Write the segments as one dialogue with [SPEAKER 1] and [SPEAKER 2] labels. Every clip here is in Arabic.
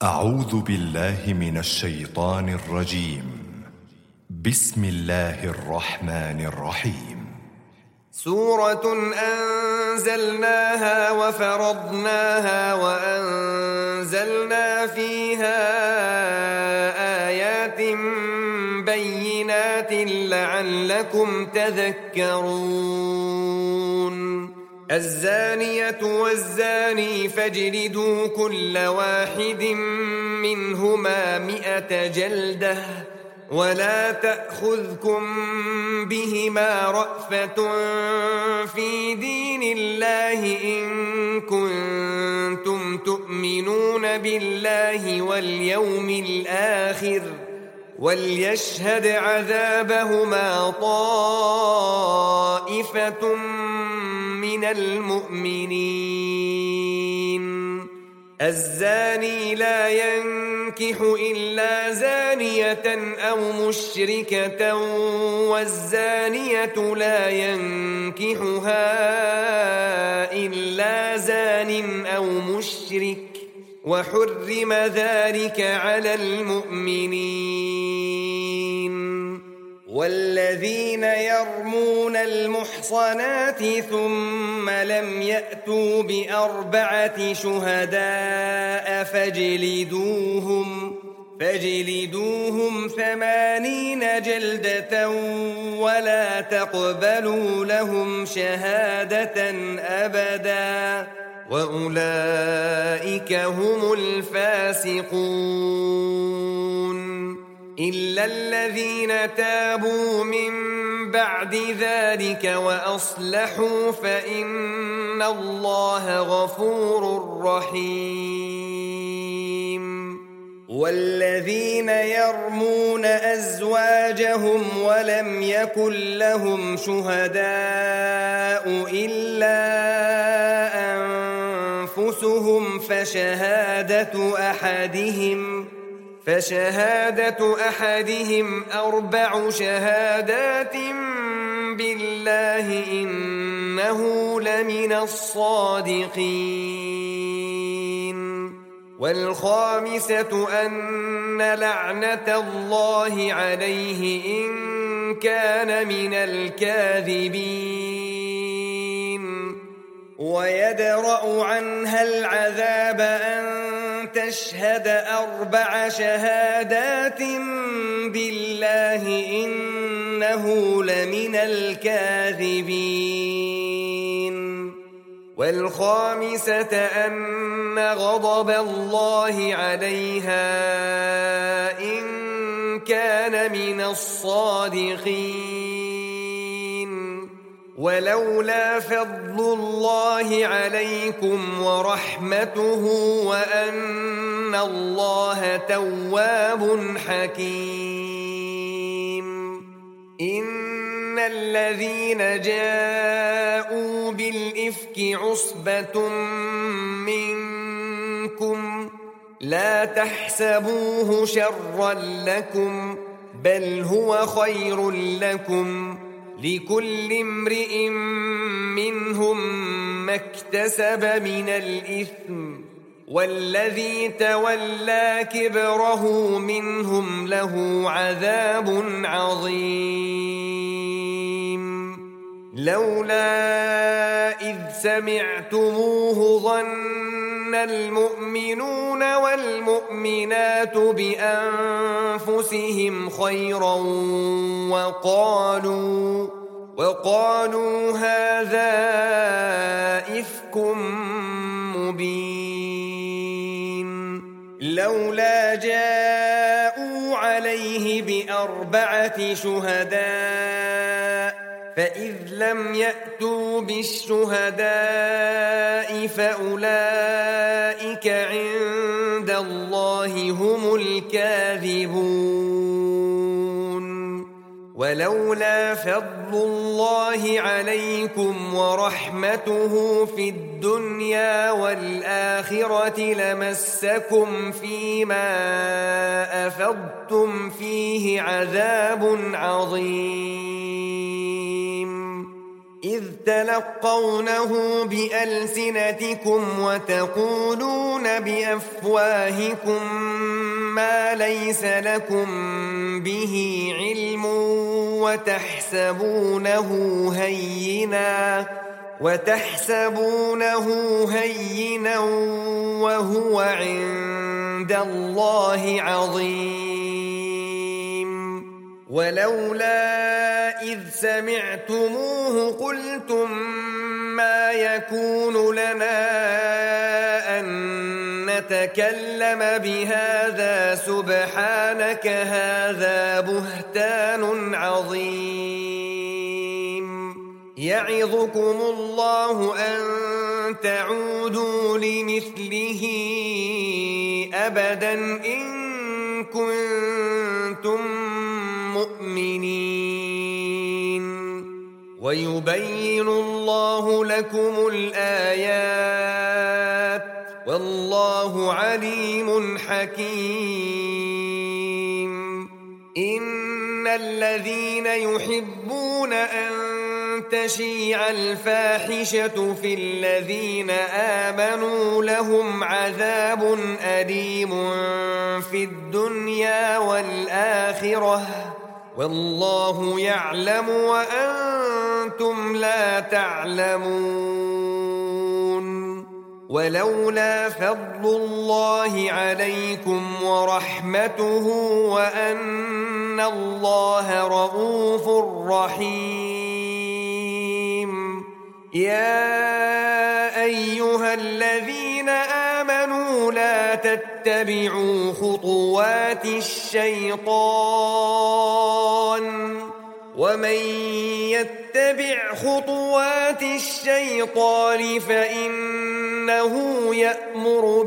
[SPEAKER 1] أعوذ بالله من الشيطان الرجيم. بسم الله الرحمن الرحيم.
[SPEAKER 2] سورة أنزلناها وفرضناها وأنزلنا فيها آيات بينات لعلكم تذكرون. الزانية والزاني فاجلدوا كل واحد منهما 100 جلدة ولا تأخذكم بهما رأفة في دين الله إن كنتم تؤمنون بالله واليوم الآخر وليشهد عذابهما طائفة من المؤمنين. الزاني لا ينكح إلا زانية أو مشركة والزانية لا ينكحها إلا زان أو مشرك وحرم ذلك على المؤمنين. والذين يرمون المحصنات ثم لم يأتوا ب4 شهداء فاجلدوهم 80 جلدة ولا تقبلوا لهم شهادة أبدا وأولئك هم الفاسقون. إلا الذين تابوا من بعد ذلك وأصلحوا فإن الله غفور رحيم. والذين يرمون أزواجهم ولم يكن لهم شهداء إلا أنفسهم فشهادة أحدهم 4 شهادات بالله إنه لمن الصادقين. والخامسة أن لعنة الله عليه إن كان من الكاذبين. ويدرأ عنها العذاب أن تشهد 4 شهادات بالله إنه لمن الكاذبين. والخامسة أن غضب الله عليها إن كان من الصادقين. ولولا فضل الله عليكم ورحمته وأن الله تواب حكيم. إن الذين جاءوا بالإفك عصبة منكم لا تحسبوه شرا لكم بل هو خير لكم لكل امرئ منهم ما اكتسب من الإثم والذي تولى كبره منهم له عذاب عظيم. لولا إذ سمعتموه ظن المؤمنون والمؤمنات بأنفسهم خيرا وقالوا هذا إفك مبين. لولا جاءوا عليه ب4 شهداء فإذ لم يأتوا بالشهداء فأولئك عند الله هم الكاذبون. ولولا فضل الله عليكم ورحمته في الدنيا والآخرة لمسكم فيما أفضتم فيه عذاب عظيم. إذ تلقونه بألسنتكم وتقولون بأفواهكم ما ليس لكم به علم وتحسبونه هينا وهو عند الله عظيم. ولولا إذ سمعتموه قلتم ما يكون لنا أن نتكلم بهذا سبحانك هذا بهتان عظيم. يعظكم الله أن تعودوا لمثله أبدا إن كنتم مؤمنين. ويبين الله لكم الآيات والله عليم حكيم. إن الذين يحبون أن تشيع الفاحشة في الذين آمنوا لهم عذاب أليم في الدنيا والآخرة والله يعلم وأنتم لا تعلمون. ولولا فضل الله عليكم ورحمته وأن الله رؤوف رحيم. يا أيها الذين آمنوا لا تتبعوا خطوات الشيطان ومن يتبع خطوات الشيطان فإنه يأمر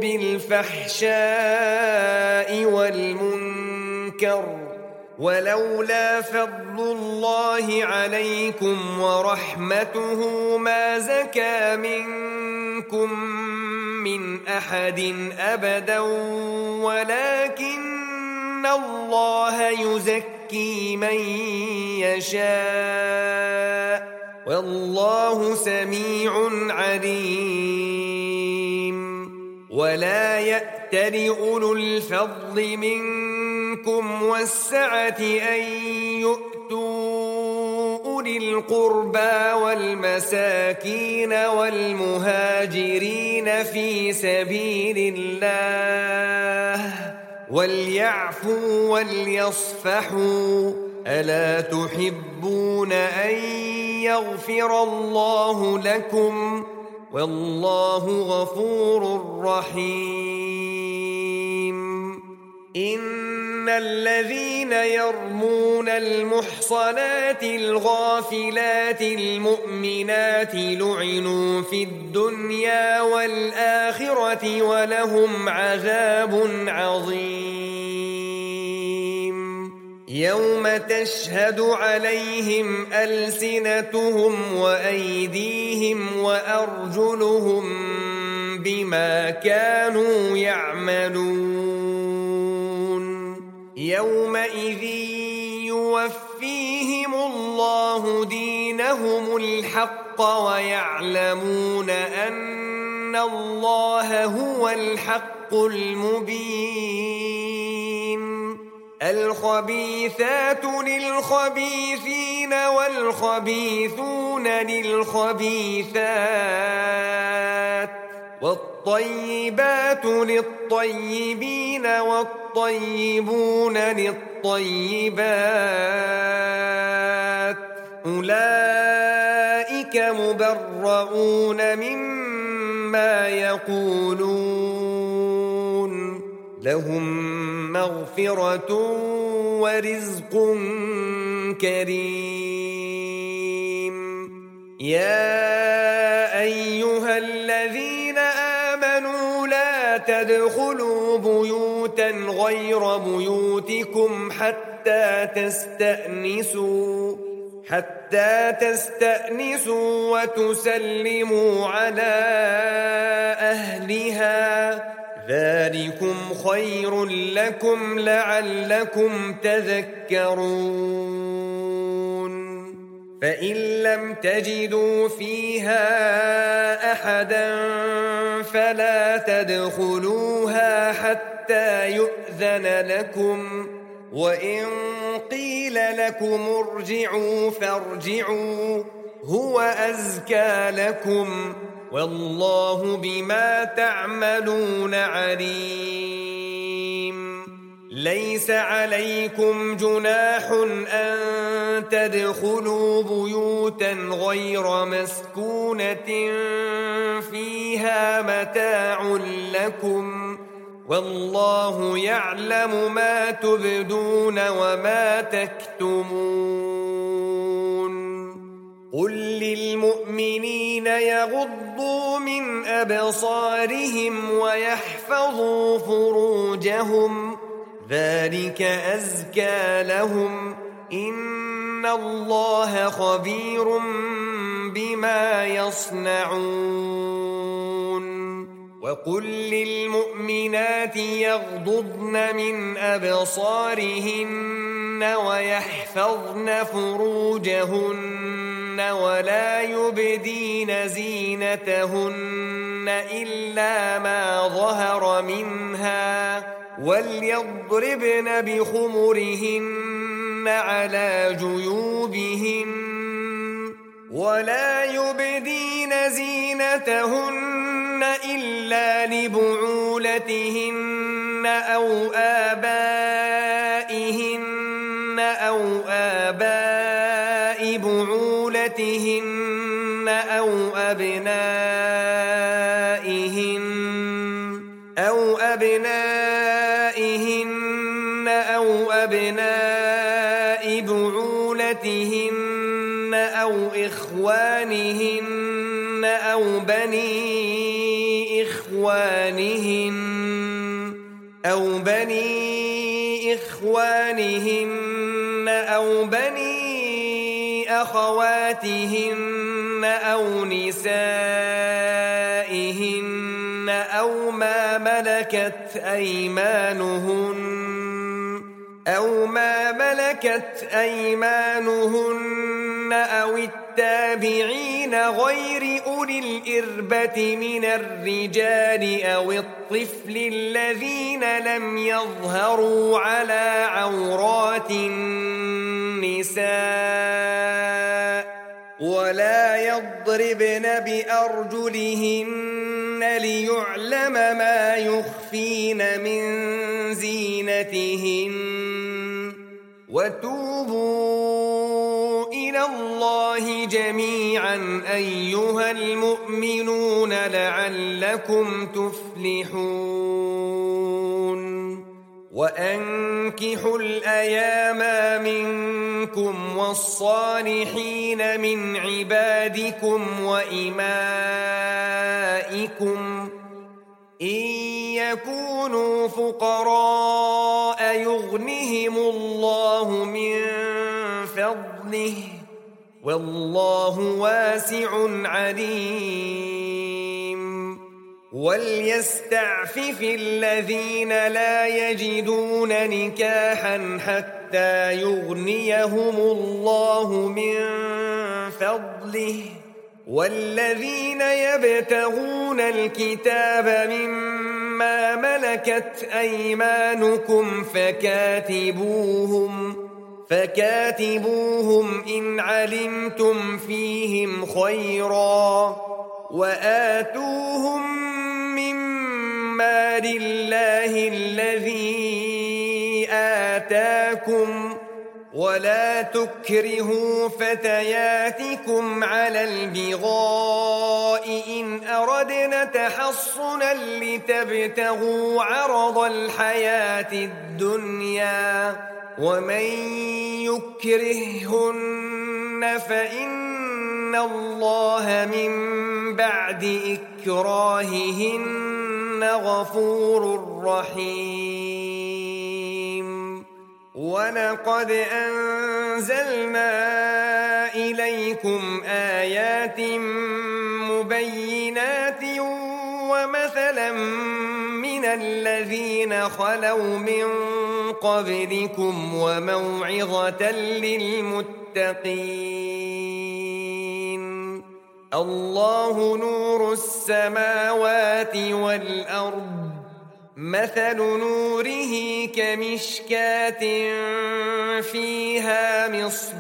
[SPEAKER 2] بالفحشاء والمنكر. ولولا فضل الله عليكم ورحمته ما زكى منكم من أحد أبدا ولكن الله يزكي من يشاء والله سميع عليم. ولا يأتل أولو الفضل منكم والسعة أن يؤتوا أولي القربى والمساكين والمهاجرين في سبيل الله وليعفوا وليصفحوا ألا تحبون أن يغفر الله لكم والله غفور رحيم. إن الذين يرمون المحصنات الغافلات المؤمنات لعنوا في الدنيا والآخرة ولهم عذاب عظيم. يوم تشهد عليهم ألسنتهم وأيديهم وأرجلهم بما كانوا يعملون. يومئذ يوفيهم الله دينهم الحق ويعلمون أن الله هو الحق المبين. الخبيثات للخبيثين والخبيثون للخبيثات والطيبات للطيبين والطيبون للطيبات أولئك مبرؤون مما يقولون لهم مغفرة ورزق كريم. يا أيها الذين آمنوا لا تدخلوا بيوتا غير بيوتكم حتى تستأنسوا وتسلموا على أهلها ذلكم خير لكم لعلكم تذكرون. فإن لم تجدوا فيها أحدا فلا تدخلوها حتى يؤذن لكم، وإن قيل لكم ارجعوا فارجعوا هو أزكى لكم، والله بما تعملون عليم. ليس عليكم جناح أن تدخلوا بيوتا غير مسكونة فيها متاع لكم، والله يعلم ما تبدون وما تكتمون. قل للمؤمنين يغضوا من أبصارهم ويحفظوا فروجهم، ذلك أزكى لهم، إن الله خبير بما يصنعون. وقل للمؤمنات يغضضن من أبصارهن ويحفظن فروجهن ولا يبدين زينتهن إلا ما ظهر منها، وليضربن بخمرهن على جيوبهن، ولا يبدين زينتهن إلا لبعولتهن أو آباء بعولتهن أو أبناء بعولتهن أو إخوانهن أو بني إخوانهن أو بني أخواتهن أو نسائهن أو ما ملكت أيمانهن أو التابعين غير أولي الإربة من الرجال أو الطفل الذين لم يظهروا على عورات النساء، ولا يضربن بأرجلهن ليعلم ما يخفين من زينتهن. وتوبوا إلى الله جميعا أيها المؤمنون لعلكم تفلحون. وأنكحوا الأيام منكم والصالحين من عبادكم وإمائكم، إن يكونوا فقراء يغنهم الله من فضله، والله واسع عليم. وليستعفف الذين لا يجدون نكاحا حتى يغنيهم الله من فضله، والذين يبتغون الكتاب مما ملكت أيمانكم فكاتبوهم إن علمتم فيهم خيرا، وآتوهم من مال الله الذي آتاكم، ولا تكرهوا فتياتكم على البغاء إن أردنا تحصنا لتبتغوا عرض الحياة الدنيا، ومن يكرههن فإن الله من بعد إكراههن غفور رحيم. ولقد أنزلنا إليكم آيات مبينات ومثلا من الذين خلوا من قبلكم وموعظة للمتقين. الله نور السماوات والأرض، مثل نوره كمشكاة فيها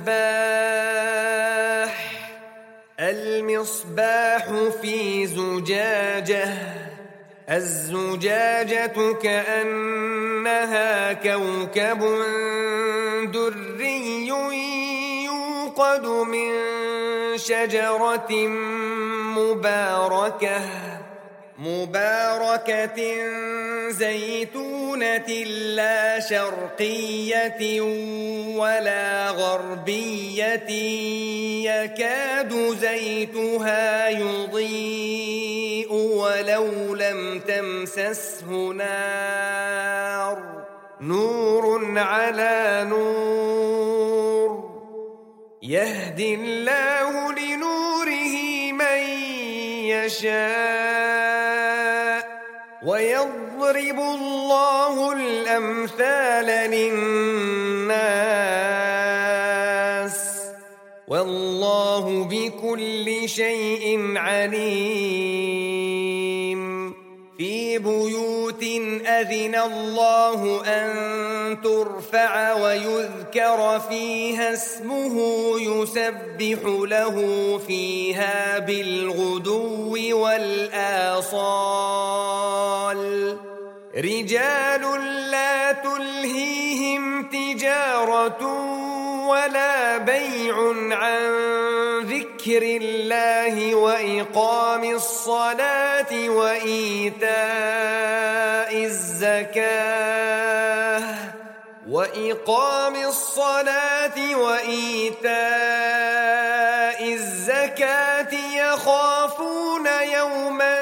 [SPEAKER 2] المصباح في زجاجة، الزجاجة كأنها كوكب دري يوقد من شجرة مباركة زيتونة لا شرقية ولا غربية يكاد زيتها يضيء ولو لم تمسسه نار، نور على نور، يهدي الله لنوره من يشاء ويضرب الله الأمثال للناس والله بكل شيء عليم. في بيوت أذن الله أن ترفع ويذكر فيها اسمه يسبح له فيها بالغدو والآصال، رجال لا تلهيهم تجارة ولا بيع عن ذكر الله وإقام الصلاة وإيتاء الزكاة يخافون يوما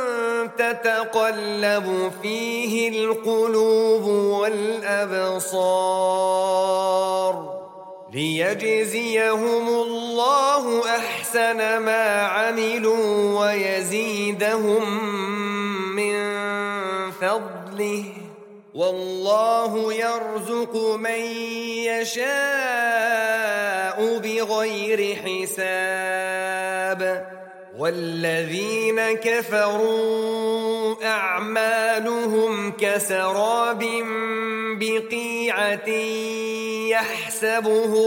[SPEAKER 2] تتقلب فيه القلوب والأبصار، ليجزيهم الله أحسن ما عملوا ويزيدهم من فضله، والله يرزق من يشاء بغير حساب. والذين كفروا أعمالهم كسراب بقيعة يحسبه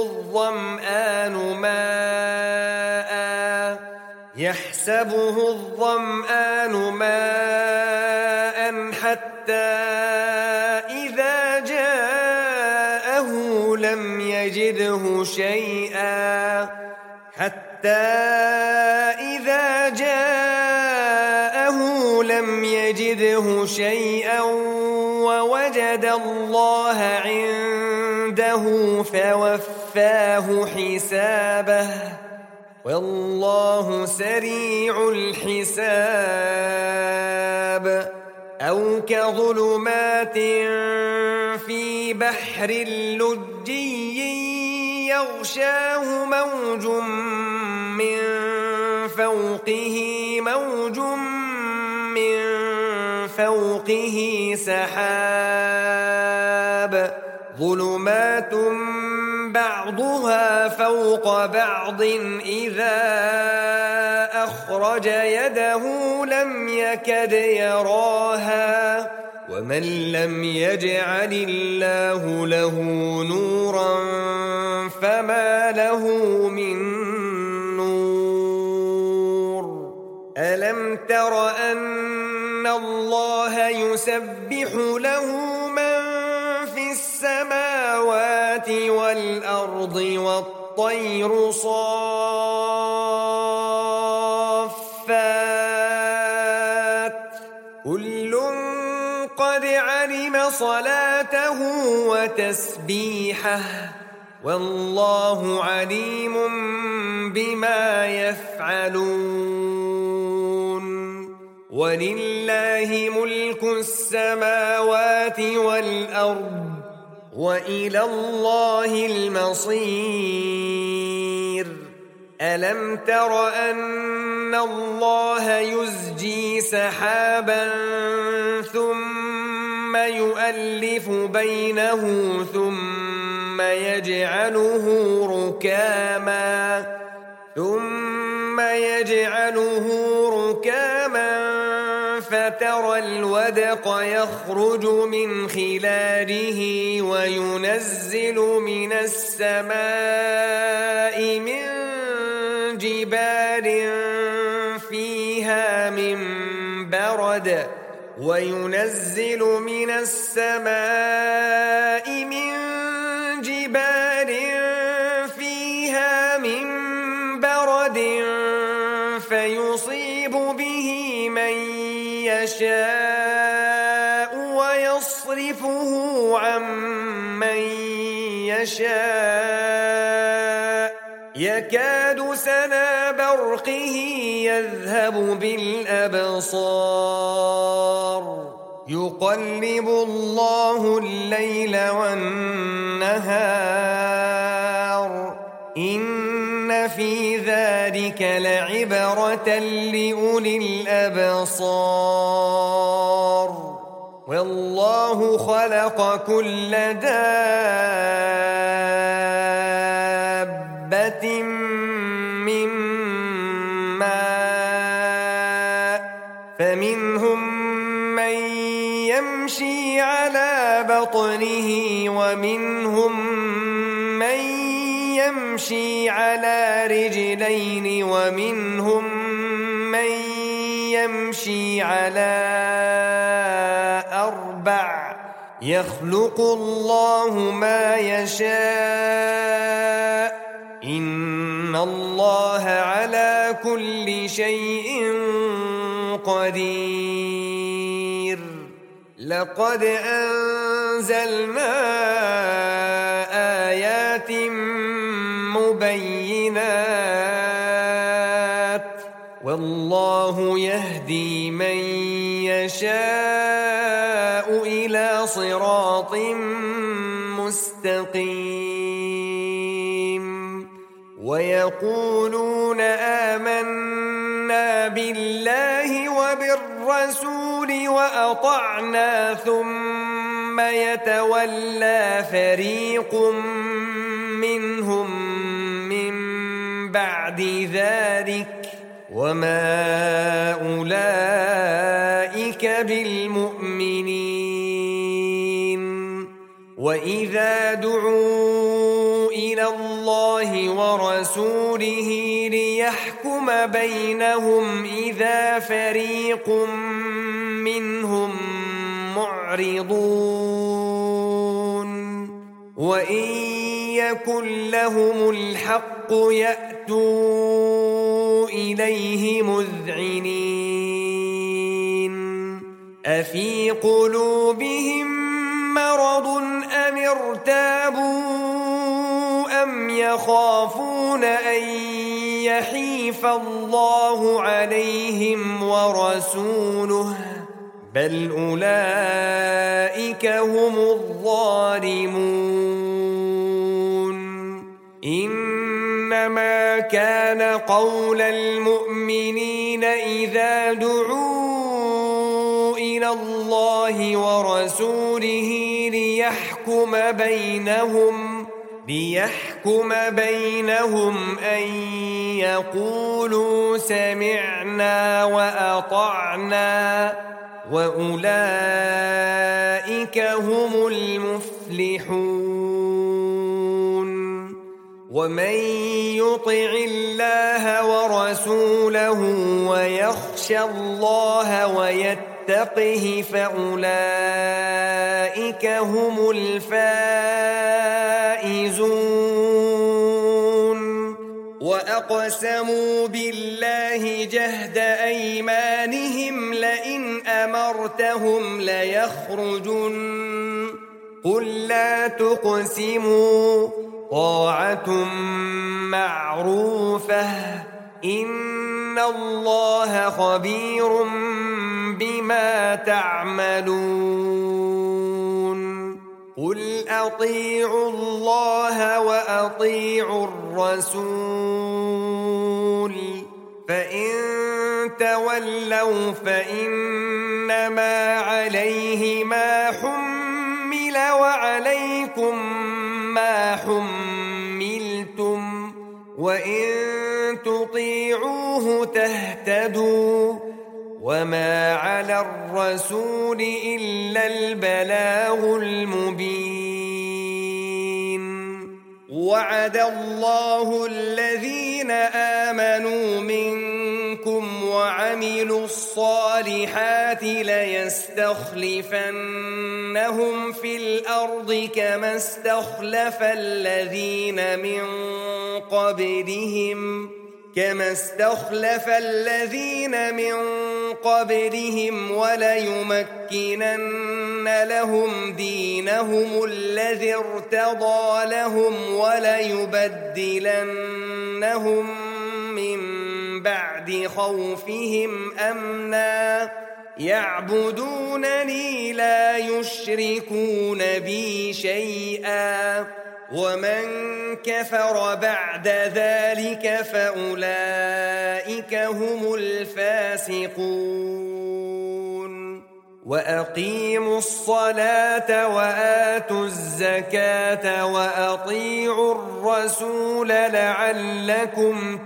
[SPEAKER 2] الظمآن ماء حتى إذا جاءه لم يجده شيئا ووجد الله عنده فوفاه حسابه، والله سريع الحساب. أو كظلمات في بحر لجي يغشاه موج من فوقه سحاب، ظلمات بعضها فوق بعض إذا أخرج يده لم يكد يراها، ومن لم يجعل الله له نورا فما له من نور. ألم تر أن الله يسبح له من في السماوات والأرض والطير صافات، كل قد علم صلاته وتسبيحه، والله عليم بما يفعلون. ولله ملك السماوات والأرض وإلى الله المصير. ألم تر أن الله يزجي سحابا ثم يؤلف بينه ثم يجعله ركاما فترى الودق يخرج من خلاله وينزل من السماء من جبال فيها من برد فيصيب به من يشاء ويصرفه عن من يشاء يكاد سنا برقه يذهب بالأبصار يقلب الله الليل والنهار إن في ذلك لعبرة لأولي الأبصار والله خلق كل دابة من ماء فمنهم من يمشي على بطنه ومنهم من يمشي على رجلين ومنهم من يمشي على أربع يخلق الله ما يشاء إن الله على كل شيء قدير لقد أنزلنا آيات مبينات والله يهدي من يشاء إلى صراط مستقيم ويقولون آمنا بالله وبالرسول وأطعنا ثم يتولى فريق منهم من بعد ذلك وما أولئك بالمؤمنين وإذا دعوا إلى الله ورسوله ليحكم بينهم إذا فريق منهم معرضون وإن يكن لهم الحق يأتوا إليه مذعنين أفي قلوبهم مرض أم ارتابوا أم يخافون أن يحيف الله عليهم ورسوله بل أولئك هم الظالمون إنما كان قول المؤمنين إذا دعوا إلى الله ورسوله ليحكم بينهم أن يقولوا سمعنا وأطعنا وأولئك هم المفلحون ومن يطع الله ورسوله ويخشى الله ويتقه فأولئك هم الفائزون وأقسموا بالله جهد أيمانهم لئن أمرتهم ليخرجن قل لا تقسموا طاعة معروفة إن الله خبير بما تعملون قل أطيعوا الله وأطيعوا الرسول فإن تولوا فإنما عليه ما حمل وعليكم ما حملتم وإن تطيعوه تهتدوا وما على الرسول إلا البلاغ المبين. وعد الله الذين آمنوا منكم وعملوا الصالحات ليستخلفنهم في الأرض كما استخلف الذين من قبلهم وليمكنن لهم دينهم الذي ارتضى لهم وليبدلنهم من بعد خوفهم أمنا يعبدونني لا يشركون بي شيئا ومن كفر بعد ذلك فأولئك هم الفاسقون. وأقيموا الصلاة وآتوا الزكاة وأطيعوا الرسول لعلكم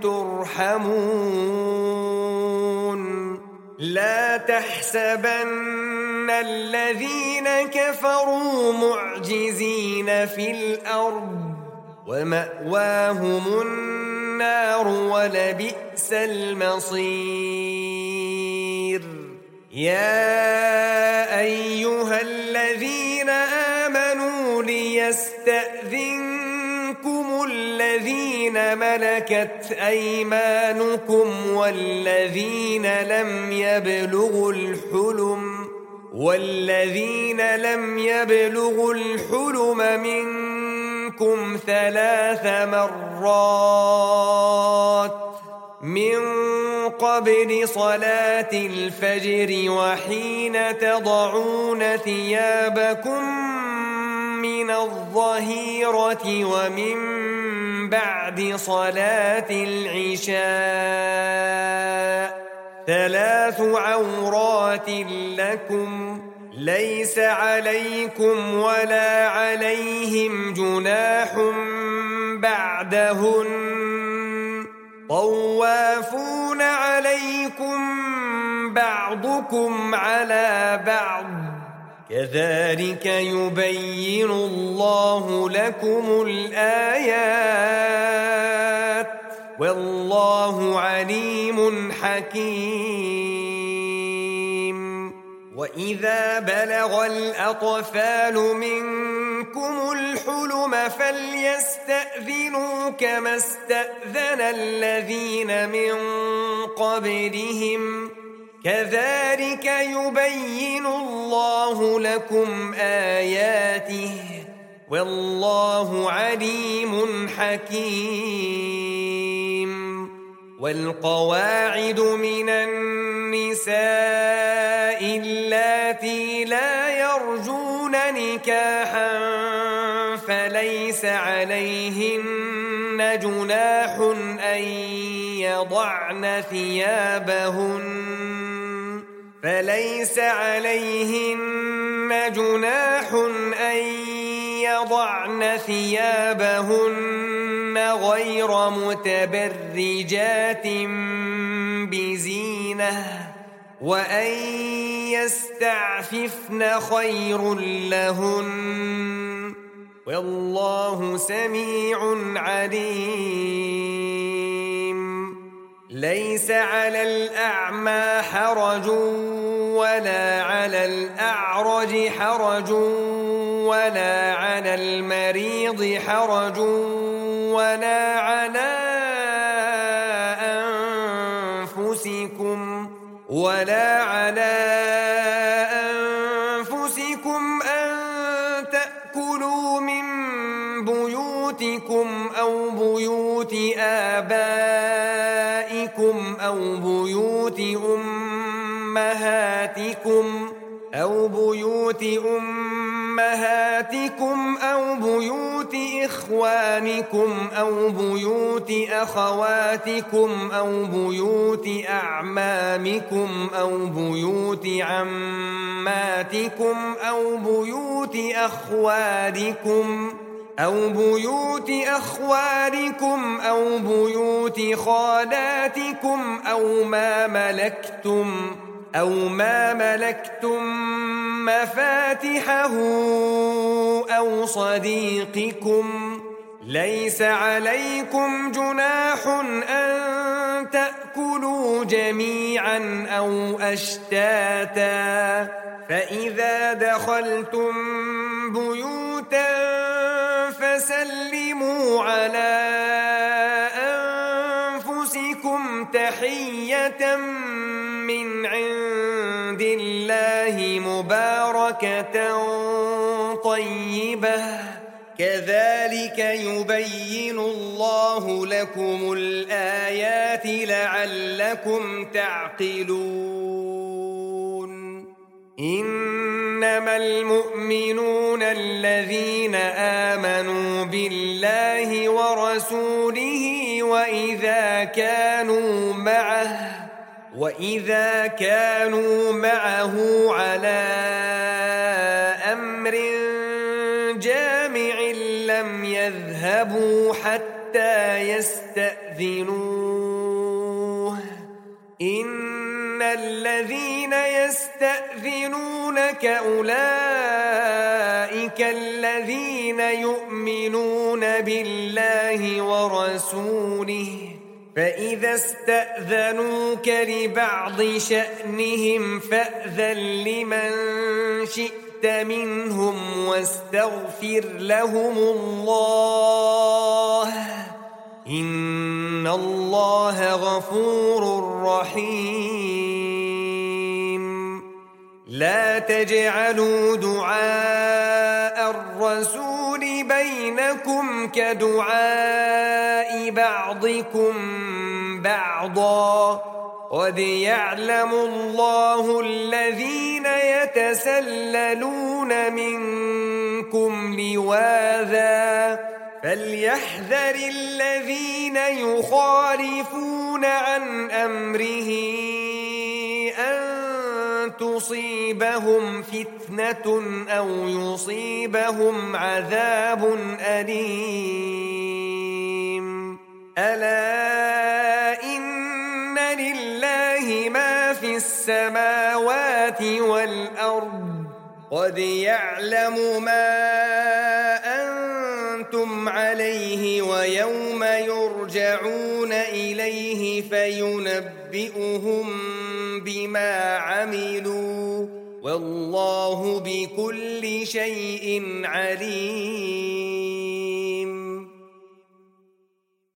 [SPEAKER 2] ترحمون. لا تحسبن الذين كفروا معجزين في الأرض ومأواهم النار ولبئس المصير. يا أيها الذين آمنوا ليستأذنكم الذين ملكت أيمانكم والذين لم يبلغوا الحلم منكم 3 مرات من قبل صلاة الفجر وحين تضعون ثيابكم من الظهيرة ومن بعد صلاة العشاء 3 عورات لكم ليس عليكم ولا عليهم جناح بعدهن طوافون عليكم بعضكم على بعض كذلك يبين الله لكم الآيات والله عليم حكيم. وإذا بلغ الأطفال منكم الحلم فليستأذنوا كما استأذن الذين من قبلهم كذلك يبين الله لكم آياته والله عليم حكيم. والقواعد من النساء اللاتي لا يرجون نكاحا فليس عليهن جناح أن يضعن ثيابهن غير متبرجات بزينة وأن يستعففن خير لهن والله سميع عليم. ليس على الأعمى حرج ولا على الأعرج حرج ولا على المريض حرج ولا على أنفسكم أن تأكلوا من بيوتكم أو بيوت آبائكم أو بيوت أمهاتكم أمهاتكم أو بيوت إخوانكم أو بيوت أخواتكم أو بيوت أعمامكم أو بيوت عماتكم أو بيوت أخوالكم أو بيوت أخوالكم أو بيوت خالاتكم أو ما ملكتم مفاتحه أو صديقكم. ليس عليكم جناح أن تأكلوا جميعا أو أشتاتا، فإذا دخلتم بيوتا فسلموا على أنفسكم تحية من عند الله مباركة طيبة، كذلك يبين الله لكم الآيات لعلكم تعقلون. إنما المؤمنون الذين آمنوا بالله ورسوله وإذا كانوا معه على أمر جامع لم يذهبوا حتى يستأذنوه. إن الذين يستأذنونك أولئك الذين يؤمنون بالله ورسوله، فإذا استأذنوك لبعض شأنهم فأذن لمن شئت منهم واستغفر لهم الله، إن الله غفور رحيم. لا تجعلوا دعاء الرسول بينكم كدعاء بعضكم بعضا، قد يعلم الله الذين يتسللون منكم لواذا، فليحذر الذين يخالفون عن أمره أن تصيبهم فتنة أو يصيبهم عذاب أليم. ألا إن لله ما في السماوات والأرض، قد يعلم ما أنتم عليه ويوم يرجعون إليه فينبئهم بما عملوا، والله بكل شيء عليم.